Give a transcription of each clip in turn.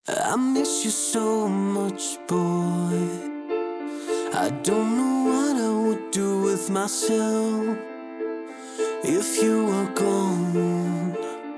I miss you so much, boy. I don't know what I would do with myself if you were gone.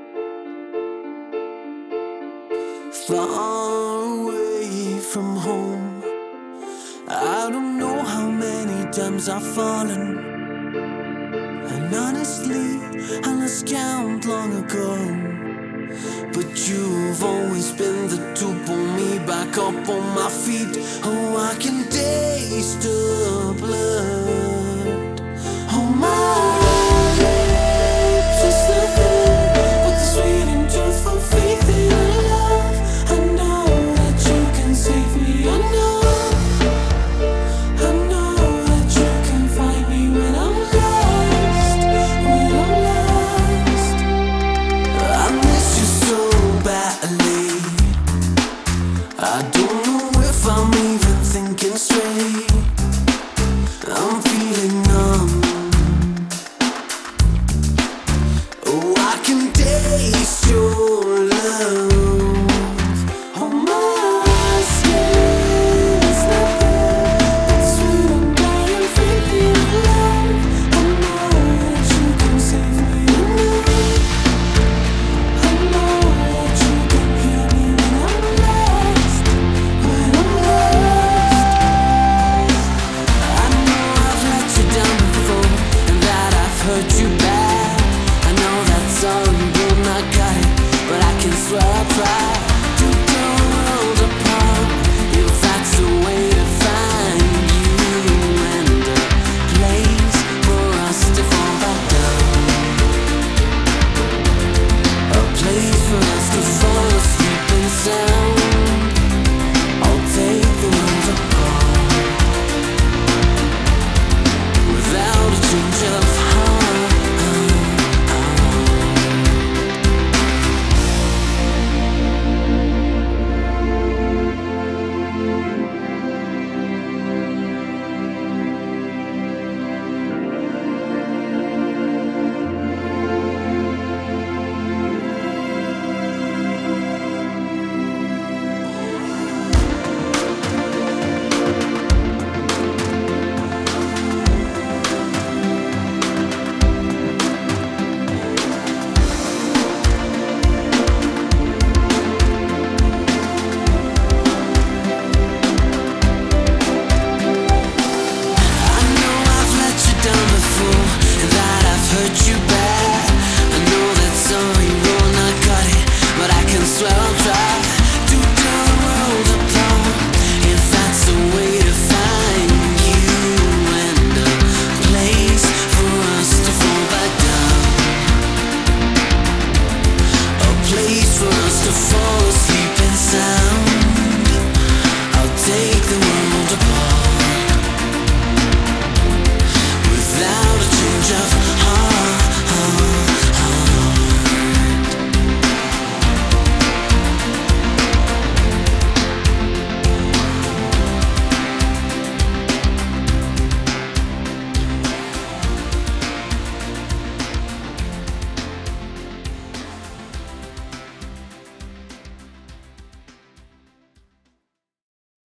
Far away from home, I don't know how many times I've fallen, and honestly, I lost count long ago. But you've always been the to pull me back up on my feet. Oh, I can taste the blood on my lips. It's nothing but the sweet and truthful faith in love. I know that you can save me. I know that you can find me when I'm lost. When I'm lost, I miss you so badly. I don't know if I'm even thinking straight.